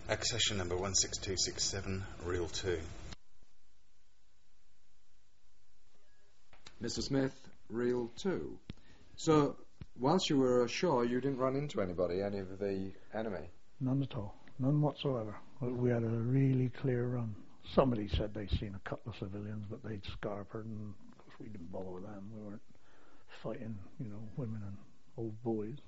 Accession number 16267, reel 2. Mr. Smith, reel 2. So, whilst you were ashore, you didn't run into anybody, any of the enemy? None at all. None whatsoever. We had a really clear run. Somebody said they'd seen a couple of civilians, but they'd scarpered, and of course we didn't bother with them. We weren't fighting, women and old boys.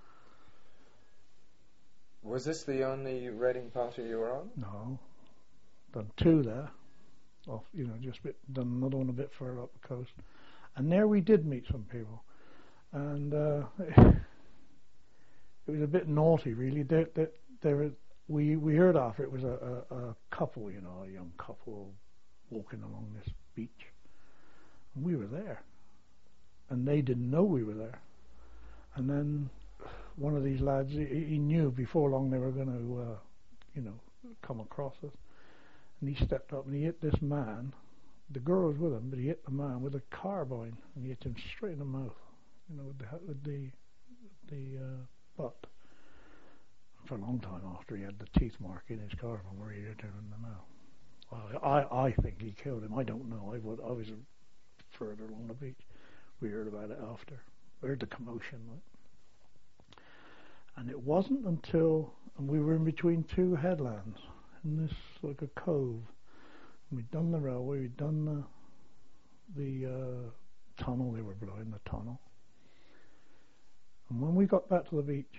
Was this the only raiding party you were on? No. Done 2 there. Off, done another one a bit further up the coast. And there we did meet some people. And it was a bit naughty, really. We heard after it was a couple, a young couple walking along this beach. And we were there. And they didn't know we were there. And then one of these lads, he knew before long they were going to, come across us. And he stepped up and he hit this man. The girl was with him, but he hit the man with a carbine, and he hit him straight in the mouth, with the butt. For a long time after, he had the teeth mark in his carbine where he hit him in the mouth. I think he killed him. I don't know. I was further along the beach. We heard about it after. We heard the commotion. And it wasn't until we were in between 2 headlands in this like a cove. We'd done the railway, we'd done the tunnel. They were blowing the tunnel. And when we got back to the beach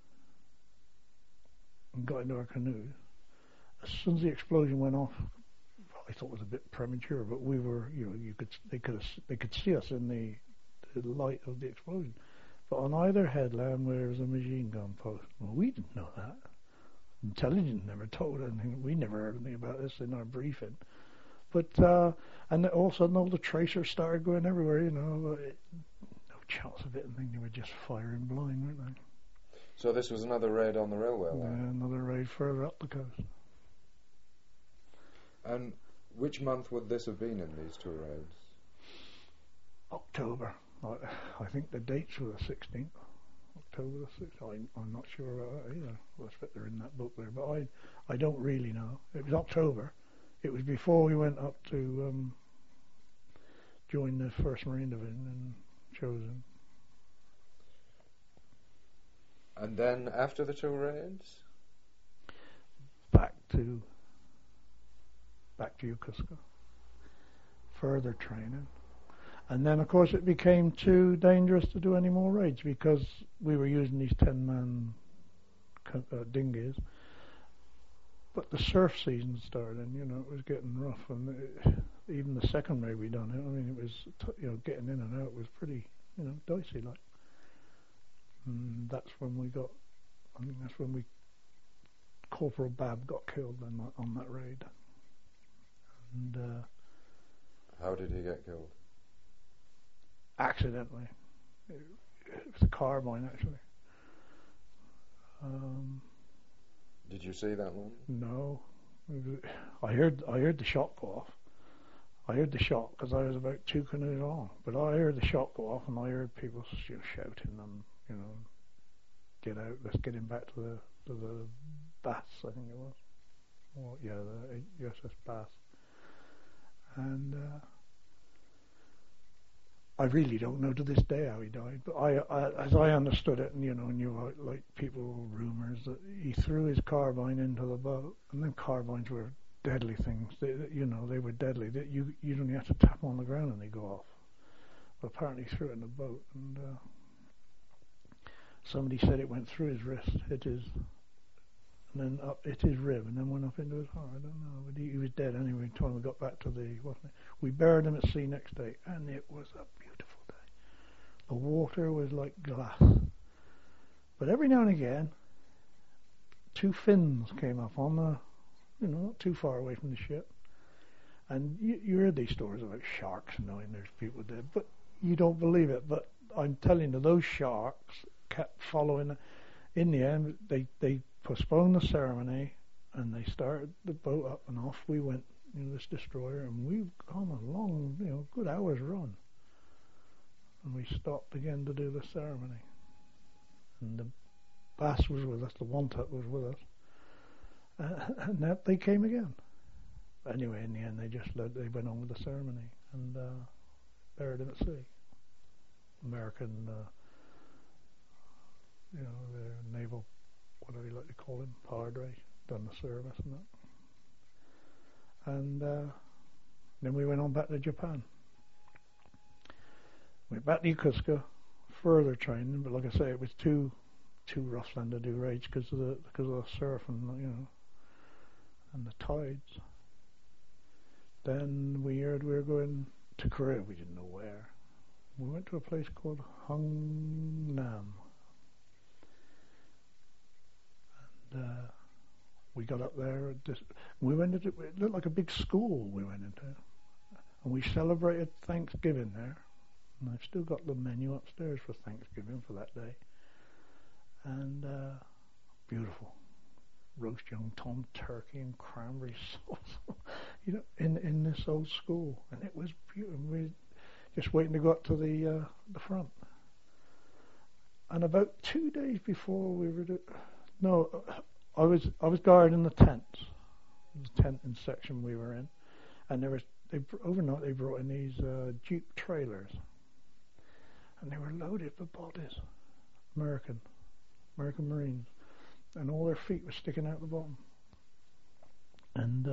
and got into our canoes, as soon as the explosion went off, I thought it was a bit premature, but we were, they could see us in the light of the explosion. But on either headland there was a machine gun post. Well, we didn't know that. Intelligence never told anything. We never heard anything about this in our briefing. But and all of a sudden all the tracers started going everywhere. No chance of it. They were just firing blind, weren't they? So this was another raid on the railway line. Yeah, another raid further up the coast. And which month would this have been in these 2 raids? October. I think the dates were the 16th. October the 6th. I'm not sure about that either. That's what they're in that book there. But I don't really know. It was October. It was before we went up to join the 1st Marine Division in Chosin. And then after the 2 raids? Back to Yokosuka. Further training. And then, of course, it became too dangerous to do any more raids because we were using these 10-man dinghies. But the surf season started, and it was getting rough. And even the second raid we done, it was getting in and out was pretty dicey like. And that's when we got. That's when Corporal Babb got killed on that raid. And how did he get killed? Accidentally. It was a carbine, actually. Did you see that one? No. I heard the shot go off. I heard the shot because I was about 2 canoes long. But I heard the shot go off, and I heard people shouting and get out. Let's get him back to the Bass, I think it was. Or the USS Bass. And I really don't know to this day how he died, but I as I understood it, and knew like people rumours that he threw his carbine into the boat, and then carbines were deadly things. They were deadly. That you only have to tap on the ground and they go off. But apparently he threw it in the boat, and somebody said it went through his wrist, hit his rib, and then went up into his heart. I don't know, but he was dead anyway. Until we got back to we buried him at sea next day, and it was a beautiful day. The water was like glass, but every now and again, 2 fins came up on not too far away from the ship, and you heard these stories about sharks knowing there's people dead, but you don't believe it. But I'm telling you, those sharks kept following. In the end, they postponed the ceremony, and they started the boat up, and off we went, this destroyer, and we've gone a long, good hour's run, and we stopped again to do the ceremony, and the Bass was with us, the Wontuck was with us, And that they came again. Anyway, in the end, they went on with the ceremony and buried him at sea. American, the naval, what do you like to call him, padre, done the service and that. And then we went on back to Japan. Went back to Yokosuka, further training, but like I say, it was too rough land to do raids because of the surf and and the tides. Then we heard we were going to Korea. We didn't know where. We went to a place called Hungnam. And we got up there. We went into, it looked like a big school we went into. And we celebrated Thanksgiving there. And I've still got the menu upstairs for Thanksgiving for that day. And beautiful. Roast young tom, turkey and cranberry sauce, in this old school, and it was beautiful. We just waiting to go up to the front. And about 2 days before we were, I was guarding the tents, the tenting section we were in, and overnight they brought in these Jeep trailers, and they were loaded with bodies, American Marines. And all their feet were sticking out the bottom. And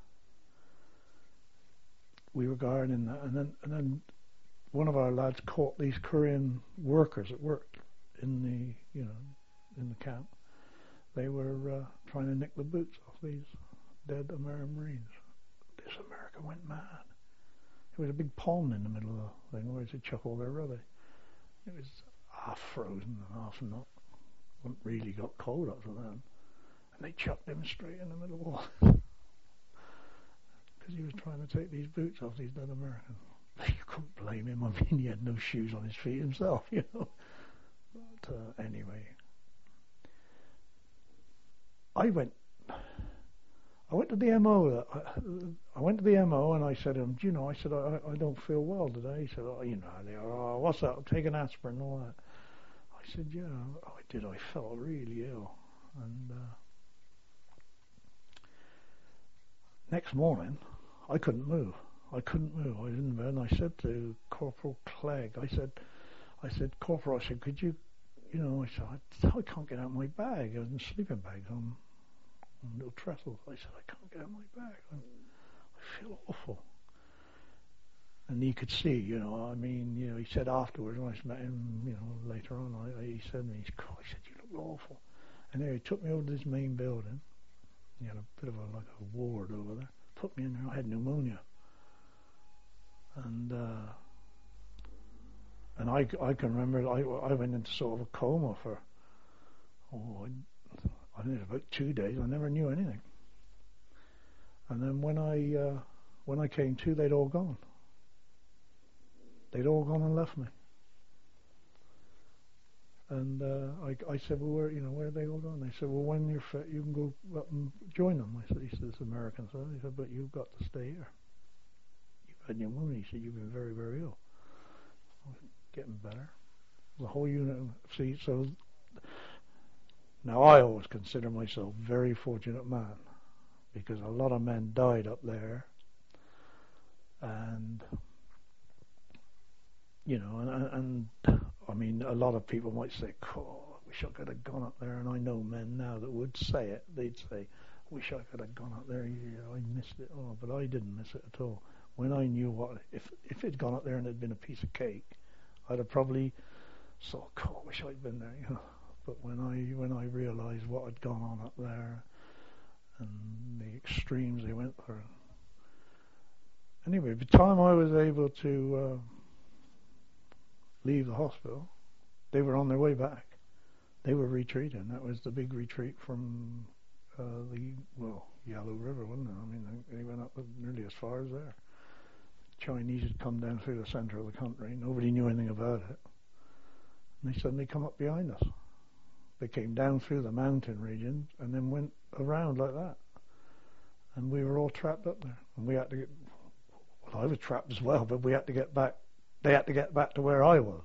we were guarding that, and then one of our lads caught these Korean workers that worked in the camp. They were trying to nick the boots off these dead American Marines. This American went mad. There was a big pond in the middle of the thing where they chuck all their rubbish. It was half frozen and half not. Hadn't really got cold up to then, and they chucked him straight in the middle of the wall because he was trying to take these boots off these dead Americans. You couldn't blame him. I mean, he had no shoes on his feet himself, But anyway, I went to the MO. I went to the MO and I said to him, I said I don't feel well today. He said, what's that? Take an aspirin and all that. I said, yeah, I did. I felt really ill. And next morning, I couldn't move. I was in bed, and I said to Corporal Clegg, I said, Corporal, I said, could you, I said, I can't get out my bag. I was in sleeping bags on little trestles. I said, I can't get out my bag. I feel awful. And he could see, he said afterwards when I met him, later on, he said to me, he said, you look awful. And then he took me over to this main building. He had a bit of a ward over there. Put me in there. I had pneumonia. And I can remember I went into sort of a coma for, I think about 2 days. I never knew anything. And then when I came to, they'd all gone. They'd all gone and left me. And I said, well, where are they all gone? They said, well, when you're fit, you can go up and join them. I said, he said, it's Americans. He said, but you've got to stay here. You've had pneumonia. He said, you've been very, very ill. I was getting better. The whole unit, so now I always consider myself a very fortunate man because a lot of men died up there. And and I mean, a lot of people might say, I wish I could have gone up there. And I know men now that would say it. They'd say, wish I could have gone up there. I missed it. But I didn't miss it at all. When I knew if it'd gone up there and it'd been a piece of cake, I'd have probably thought, I wish I'd been there. But when I realised what had gone on up there and the extremes they went through. Anyway, by the time I was able to leave the hospital, they were on their way back. They were retreating. That was the big retreat from Yalu River, wasn't it? I mean, they went up nearly as far as there. Chinese had come down through the centre of the country. Nobody knew anything about it. And they suddenly come up behind us. They came down through the mountain region and then went around like that. And we were all trapped up there. And we had to I was trapped as well, but we had to get back. They had to get back to where I was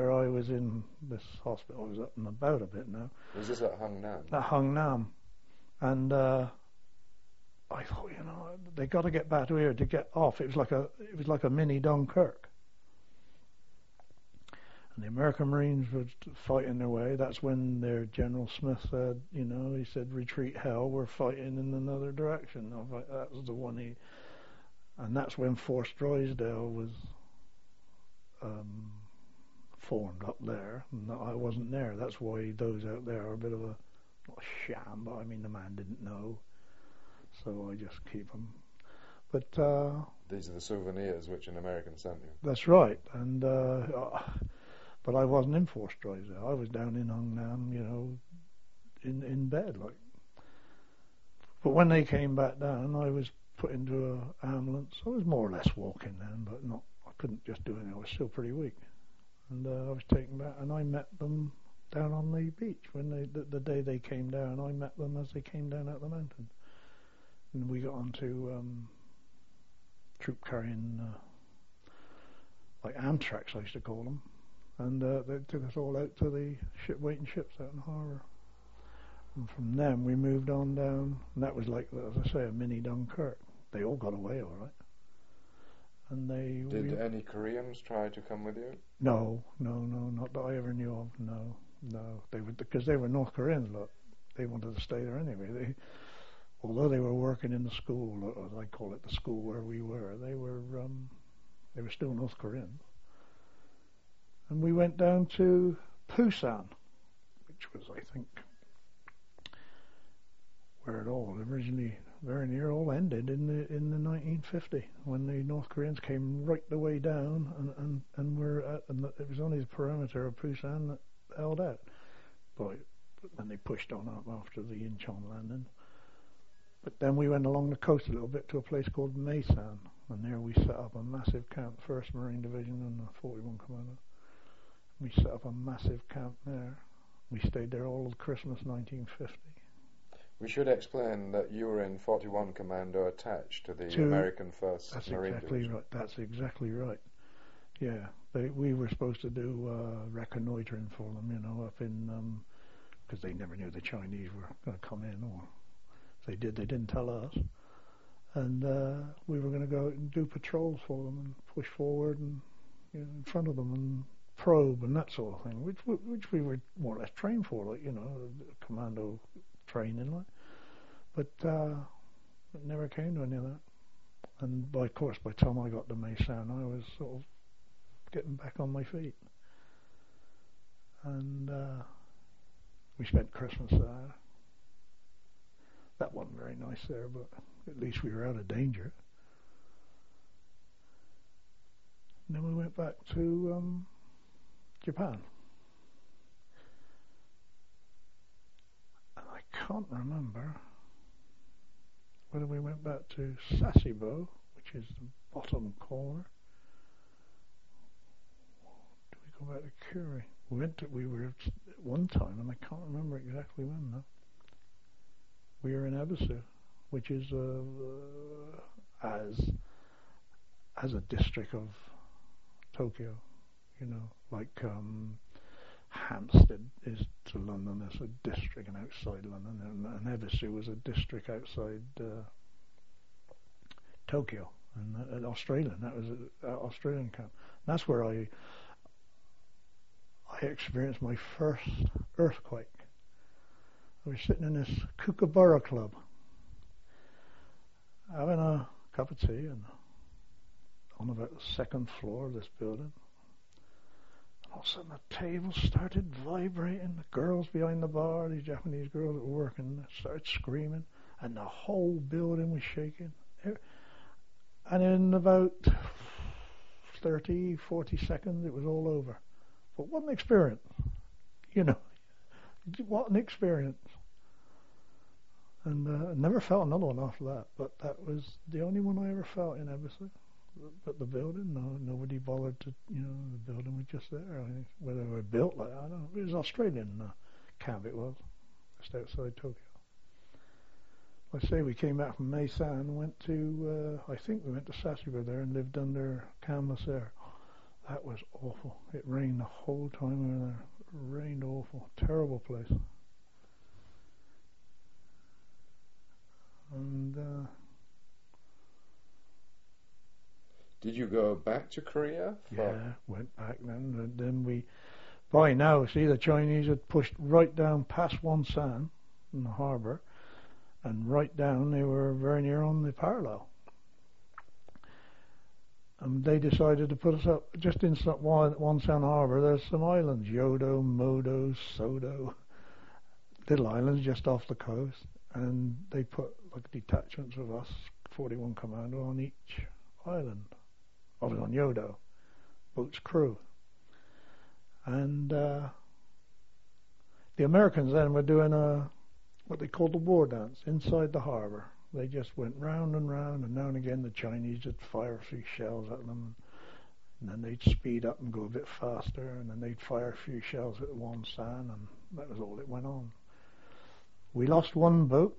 in this hospital. I was up and about a bit now. Was this at Hungnam? At Hungnam. And I thought, they got to get back to here to get off. It was like a mini Dunkirk. And the American Marines were fighting their way. That's when their General Smith said, he said, retreat hell, we're fighting in another direction. That was the one and that's when Force Drysdale was formed up there. And I wasn't there. That's why those out there are a bit of a, not a sham, but I mean the man didn't know. So I just keep them. But these are the souvenirs which an American sent you. That's right. And but I wasn't in Force Drysdale. I was down in Hung Nam, in bed, like. But when they came back down, I was put into an ambulance. I was more or less walking then, but not. I couldn't just do anything. I was still pretty weak. And I was taken back, and I met them down on the beach when the day they came down. I met them as they came down out the mountain, and we got onto troop carrying, like Amtraks, I used to call them. And they took us all out to the waiting ships out in the harbour. And from them we moved on down, and that was like, as I say, a mini Dunkirk. They all got away all right. And Did any Koreans try to come with you? No, not that I ever knew of. No, because they were North Koreans. Look, they wanted to stay there anyway. Although they were working in the school, or as I call it, the school where we were, they were still North Koreans. And we went down to Busan, which was, I think, where it all originally very near all ended in the 1950, when the North Koreans came right the way down and it was only the perimeter of Busan that held out. But then they pushed on up after the Incheon landing. But then we went along the coast a little bit to a place called Maesan, and there we set up a massive camp, 1st Marine Division and the 41 Commando. We set up a massive camp there. We stayed there all of Christmas 1950. We should explain that you were in 41 Commando attached to the American 1st Marine Division. Right. That's exactly right. Yeah, we were supposed to do reconnoitering for them, up in, because they never knew the Chinese were going to come in, or if they did, they didn't tell us. And we were going to go out and do patrols for them and push forward and in front of them and probe and that sort of thing, which we were more or less trained for, like, commando training, like. But it never came to any of that. And by the time I got to Maesan, I was sort of getting back on my feet. And we spent Christmas there. That wasn't very nice there, but at least we were out of danger. And then we went back to Japan. And I can't remember whether we went back to Sasebo, which is the bottom corner. Do we go back to Kure? We were at one time, and I can't remember exactly when now. We were in Ebisu, which is as a district of Tokyo, like Hampstead is to London as a district and outside London, and Ebisu was a district outside Tokyo, and Australian. That was an Australian camp. And that's where I experienced my first earthquake. I was sitting in this Kookaburra Club, having a cup of tea, and on about the second floor of this building. All of a sudden the table started vibrating. The girls behind the bar, these Japanese girls that were working, started screaming, and the whole building was shaking. And in about 30, 40 seconds, it was all over. But what an experience. What an experience. And I never felt another one after that, but that was the only one I ever felt in Ebisu. But the building, nobody bothered to, the building was just there. I think whether it was built like that, I don't know. It was an Australian camp, it was, just outside Tokyo. Like I say, we came back from Maesan and went to, I think we went to Sasebo there and lived under canvas there. That was awful. It rained the whole time we were there. It rained awful. Terrible place. Did you go back to Korea? Yeah, went back then. And then by now, see, the Chinese had pushed right down past Wonsan in the harbour, and right down, they were very near on the parallel. And they decided to put us up just inside Wonsan Harbour. There's some islands, Yodo, Modo, Sodo, little islands just off the coast, and they put like detachments of us, 41 Commando, on each island. I was on Yodo, boat's crew, and the Americans then were doing what they called the war dance inside the harbour. They just went round and round, and now and again the Chinese would fire a few shells at them, and then they'd speed up and go a bit faster, and then they'd fire a few shells at Wonsan, and that was all that went on. We lost one boat,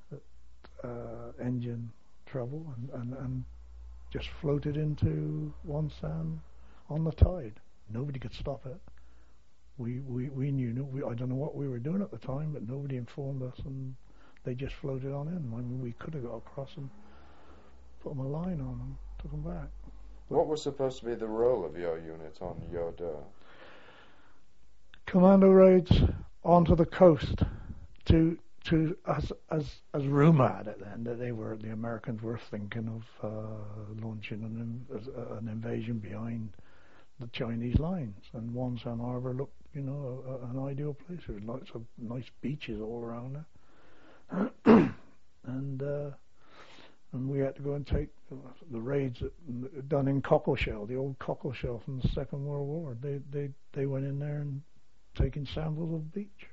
engine trouble, and just floated into Wonsan on the tide. Nobody could stop it. We knew. I don't know what we were doing at the time, but nobody informed us, and they just floated on in. I mean, we could have got across and put them a line on them, took them back. What was supposed to be the role of your unit on Yodo? Commando raids onto the coast to as rumour had it then that the Americans were thinking of launching an invasion behind the Chinese lines, and Wonsan Harbour looked, an ideal place. There was lots of nice beaches all around there. And we had to go and take the raids done in Cockleshell, the old Cockleshell from the Second World War. They went in there and taking samples of beach.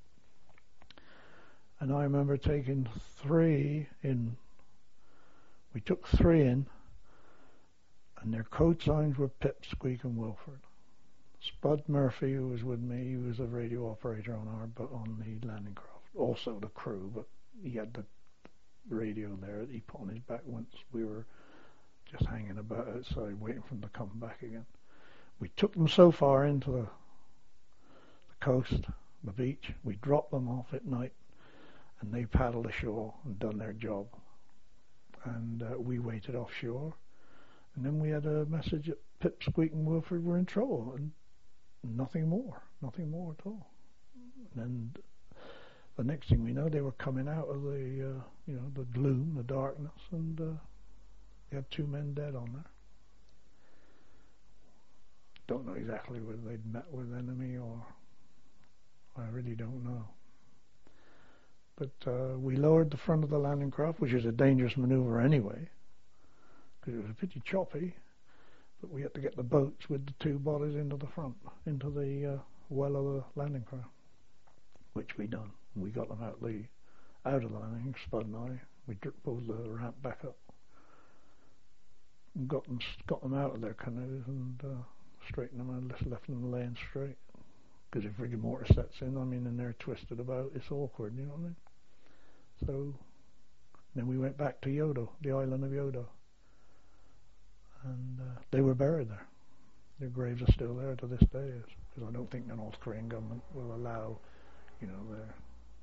And I remember taking 3 in. We took 3 in, and their code signs were Pip, Squeak, and Wilford. Spud Murphy, who was with me, he was a radio operator on the landing craft, also the crew, but he had the radio there that he put on his back once we were just hanging about outside waiting for them to come back again. We took them so far into the coast, the beach, we dropped them off at night, and they paddled ashore and done their job. And we waited offshore, and then we had a message that Pip, Squeak, and Wilford were in trouble, and nothing more at all. And the next thing we know, they were coming out of the gloom, the darkness, and they had 2 men dead on there. Don't know exactly whether they'd met with enemy or I really don't know. But we lowered the front of the landing craft, which is a dangerous manoeuvre anyway, because it was pretty choppy. But we had to get the boats with the 2 bodies into the front, into the well of the landing craft, which we done. We got them out of the landing, Spud and I. We pulled the ramp back up and got them out of their canoes and straightened them out, left them laying straight. Because if rigor mortis sets in, and they're twisted about, it's awkward, you know what I mean? So then we went back to Yodo, the island of Yodo. And they were buried there. Their graves are still there to this day, because I don't think the North Korean government will allow, they're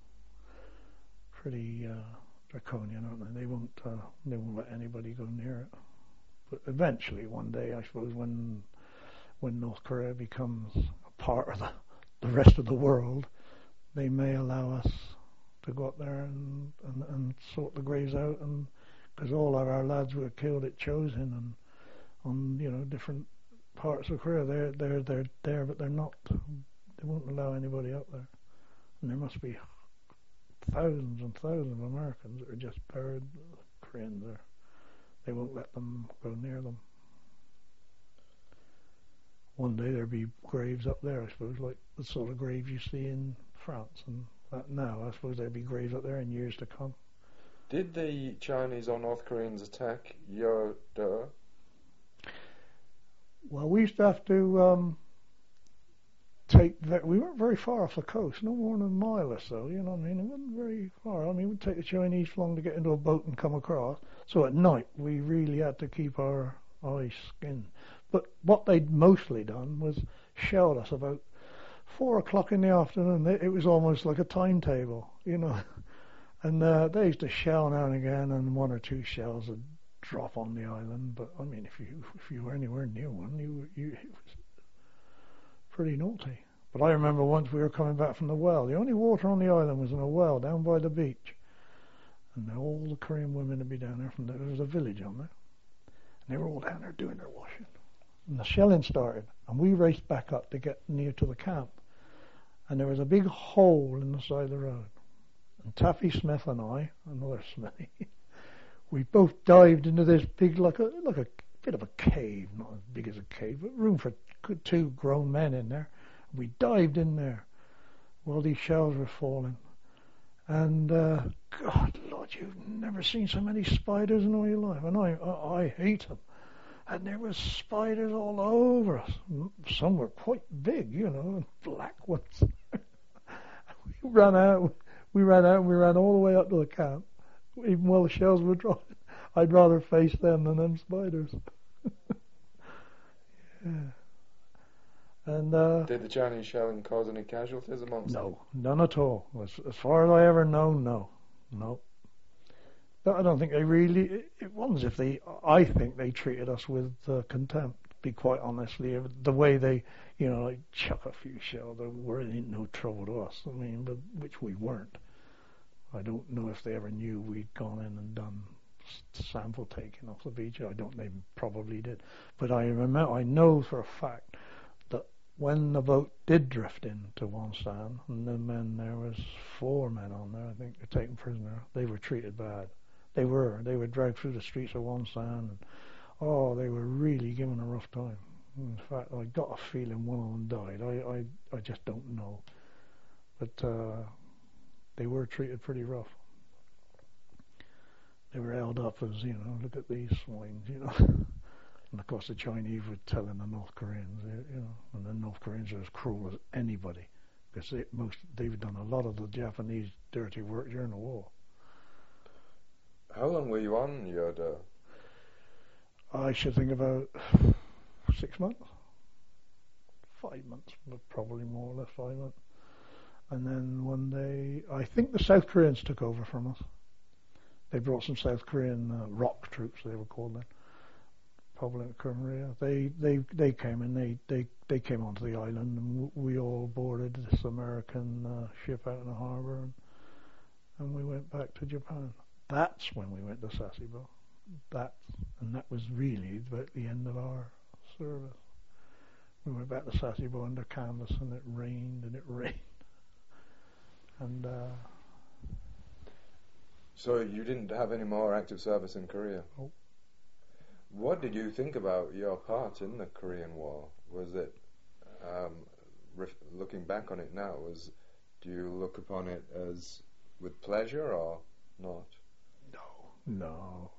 pretty draconian, aren't they? They won't let anybody go near it. But eventually, one day, I suppose, when North Korea becomes a part of the rest of the world, they may allow us to go up there and sort the graves out, and because all of our lads were killed at Chosin and on different parts of Korea, they're there, but they're not. They won't allow anybody up there, and there must be thousands and thousands of Americans that are just buried. Koreans there, they won't let them go near them. One day there'll be graves up there, I suppose, like the sort of graves you see in France and that now. I suppose there'll be graves up there in years to come. Did the Chinese or North Koreans attack Yodo? Well, we used to have to we weren't very far off the coast, no more than a mile or so, you know what I mean? It wasn't very far. We'd take the Chinese long to get into a boat and come across. So at night, we really had to keep our eyes skinned. But what they'd mostly done was shelled us about 4 o'clock in the afternoon. It was almost like a timetable, And they used to shell now and again, and 1 or 2 shells would drop on the island, but I mean, if you were anywhere near one, it was pretty naughty. But I remember once we were coming back from the well. The only water on the island was in a well down by the beach, and all the Korean women would be down there. There was a village on there, and they were all down there doing their washing. And the shelling started, and we raced back up to get near to the camp, and there was a big hole in the side of the road. And Taffy Smith and I, another Smithy, we both dived into this big, like a bit of a cave, not as big as a cave, but room for two grown men in there. We dived in there while these shells were falling. And, God, Lord, you've never seen so many spiders in all your life. And I hate them. And there were spiders all over us. Some were quite big, and black ones. We ran out and we ran all the way up to the camp, even while the shells were dropping. I'd rather face them than them spiders. Yeah. And did the Chinese shelling cause any casualties amongst them? No, none at all. As far as I ever know, no. But I don't think they really. It was if they. I think they treated us with contempt. To be quite honestly, the way they, like chuck a few shells, they were in no trouble to us. I mean, but which we weren't. I don't know if they ever knew we'd gone in and done sample taking off the beach. I don't. They probably did. But I know for a fact that when the boat did drift into Wonsan, and there was 4 men on there, I think, they're taken prisoner. They were treated bad. They were dragged through the streets of Wonsan, and they were really given a rough time. In fact, I got a feeling one of them died. I just don't know, but they were treated pretty rough. They were held up as, look at these swines, And of course the Chinese were telling the North Koreans, and the North Koreans are as cruel as anybody, because they've done a lot of the Japanese dirty work during the war. How long were you on Yoda? I should think about 6 months. 5 months, but probably more or less 5 months. And then one day, I think the South Koreans took over from us. They brought some South Korean rock troops, they were called then, probably in Korea. They came and they came onto the island, and we all boarded this American ship out in the harbour, and we went back to Japan. That's when we went to Sasebo. That was really about the end of our service. We went back to Sasebo under canvas, and it rained. And so you didn't have any more active service in Korea? Oh. What did you think about your part in the Korean War? Was it, looking back on it now, do you look upon it as with pleasure or not? No.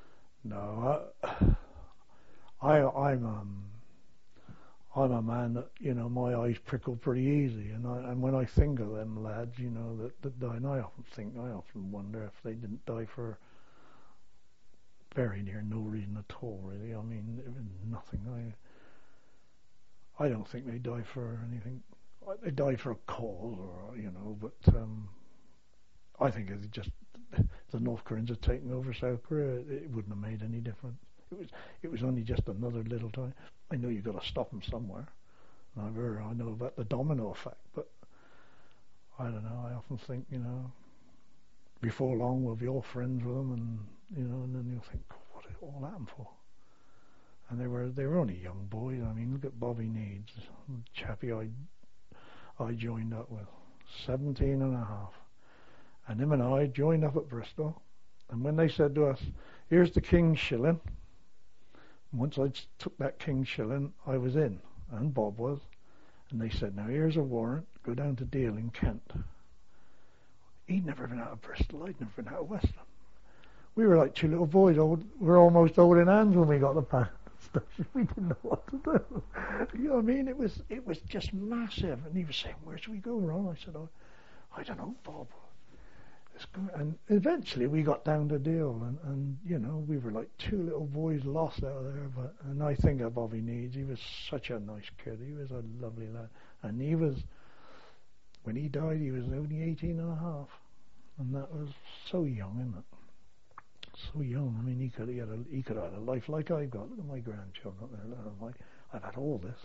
I'm a man that, my eyes prickle pretty easy, and when I think of them lads, that died, I often wonder if they didn't die for very near no reason at all, really. I mean, it was nothing. I don't think they died for anything. They died for a cause, but I think it's just the North Koreans had taken over South Korea. It wouldn't have made any difference. It was only just another little time. I know you've got to stop them somewhere. I know about the domino effect, but I don't know. I often think, before long we'll be all friends with them, and and then you'll think, what did it all happen for? And they were only young boys. I mean, look at Bobby Needs, chappie I joined up with, 17 and a half. And him and I joined up at Bristol, and when they said to us, here's the King's shilling, once I took that King's shilling, I was in, and Bob was, and they said, now here's a warrant, go down to Deal in Kent. He'd never been out of Bristol, I'd never been out of Western. We were like 2 little boys, we were almost holding hands when we got the pack. We didn't know what to do. You know what I mean? It was just massive, and he was saying, where should we go, Ron? I said, I don't know, Bob. And eventually we got down to Deal, and we were like 2 little boys lost out there. And I think of Bobby Needs. He was such a nice kid. He was a lovely lad, and when he died, he was only 18 and a half, and that was so young, isn't it? so young. I mean, he could have had a life like I've got. Look at my grandchildren up there. I've had all this.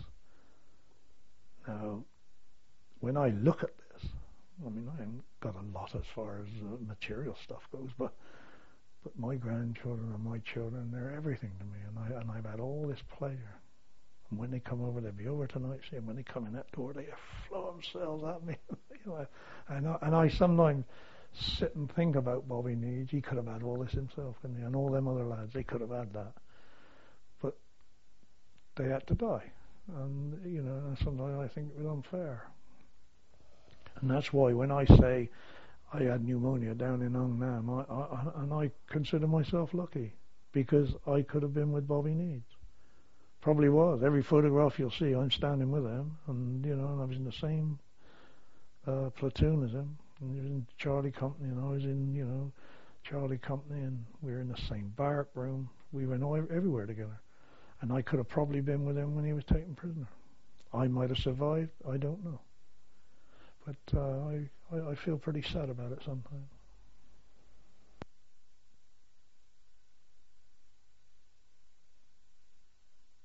Now, when I look at this, I mean, I haven't got a lot as far as material stuff goes, but my grandchildren and my children, they're everything to me, and I've had all this pleasure. And when they come over, they'll be over tonight. See, and when they come in that door, they flow themselves at me. And I sometimes sit and think about Bobby Needs. He could have had all this himself, couldn't he? And all them other lads, they could have had that, but they had to die. And sometimes I think it was unfair. And that's why when I say I had pneumonia down in Ung Nam, I consider myself lucky, because I could have been with Bobby Needs. Probably was. Every photograph you'll see, I'm standing with him, and I was in the same platoon as him. And he was in Charlie Company, and I was in Charlie Company, and we were in the same barrack room. We went everywhere together, and I could have probably been with him when he was taken prisoner. I might have survived. I don't know. But I feel pretty sad about it sometimes.